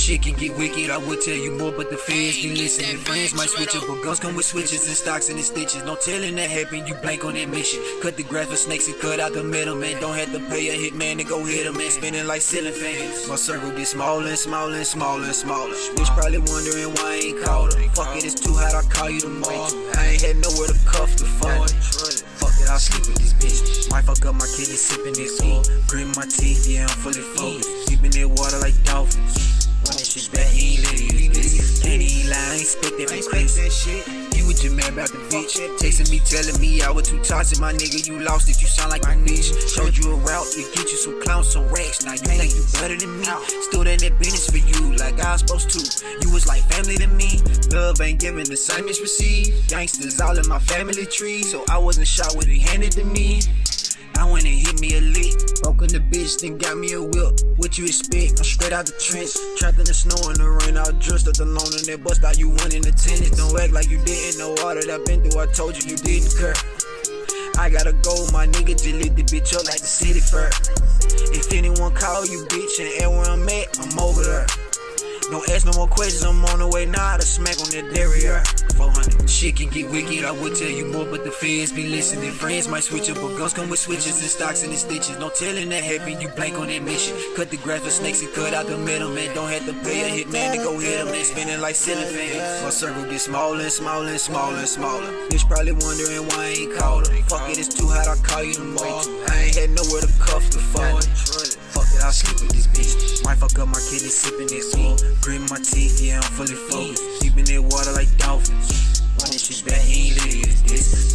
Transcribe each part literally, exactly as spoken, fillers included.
shit can get wicked. I would tell you more, but the feds be listening. Friends might switch up, but guns come with switches and stocks and the stitches. No telling that happen, you blank on that mission. Cut the grass for snakes and cut out the middleman. Don't have to pay a hitman to go hit a man. Spinning like ceiling fans. My circle gets smaller and smaller and smaller and smaller. Bitch probably wondering why I ain't called her. Fuck it, it's too hot, I'll call you tomorrow. I ain't had nowhere to cuff the phone. Fuck it, I'll sleep with this bitch. Might fuck up my kidney, sipping this tea. Grit my teeth, yeah, I'm fully focused. Deep in that water like dolphins. Run that shit back, he ain't let it this. Can't even lie, I ain't expect that from Chris. You was just mad about the bitch. Texting me, telling me I was too toxic. My nigga, you lost it, you sound like a bitch. Showed you a route to get you some clowns, some racks. Now you think you better than me. Stood in that business for you like I was supposed to. You was like family to me. Love ain't giving, the same as received. Gangsters all in my family tree, so I wasn't shot when he handed to me. I went and hit me a lick, broke in the bitch, then got me a whip. What you expect? I'm straight out the trench, trapped in the snow and the rain. I was dressed up alone and they bust out you one in the tennis. Don't act like you didn't know all that I've been through. I told you you didn't care. I gotta go, my nigga just lit the bitch up like the city fair. If anyone call you bitch and ask where I'm at, I'm over there. Don't ask no more questions, I'm on the way now to smack on that derriere. four hundred. Shit can get wicked, I would tell you more, but the feds be listening. Friends might switch up, but guns come with switches and stocks and the stitches. No telling that happen, you blank on that mission. Cut the grass for snakes and cut out the middleman. Don't have to pay a hitman to go hit him and spinning like ceiling fans. My circle gets smaller and smaller and smaller and smaller. Bitch probably wondering why I ain't called her. Fuck it, it's too hot, I'll call you tomorrow. I ain't had nowhere to cuff the phone. Fuck it, I'll sleep with this bitch. Might fuck up my kidney, sipping this tea. Grit my teeth, yeah, I'm fully focused. Deep in that water like dolphins. Run that shit back, he ain't let it this.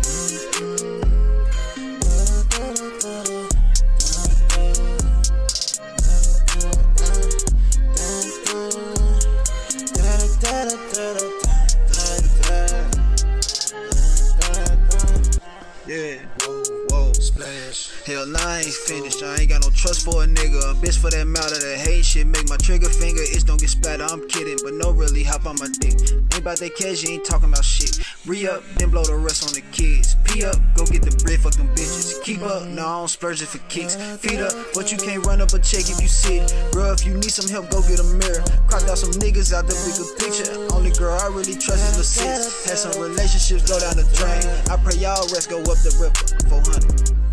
Yeah, whoa, whoa, splash. Hell nah, I ain't finished. I ain't got no trust for a nigga. A bitch for that mouth of that hate shit. Make my trigger finger itch, don't get splatter. I'm kidding, but no really hop on my dick. Ain't about that cash, you ain't talking about shit. Re-up, then blow the rest on the kids. P up, go get the bread, fuck them bitches. Keep up, no, I don't splurge it for kicks. Feet up, but you can't run up a check if you sit. Bro, if you need some help, go get a mirror. Crocked out some niggas out the bigger picture. Only girl I really trust is the sis. Had some relationships go down the drain. I pray y'all rest go up the ripper. four hundred.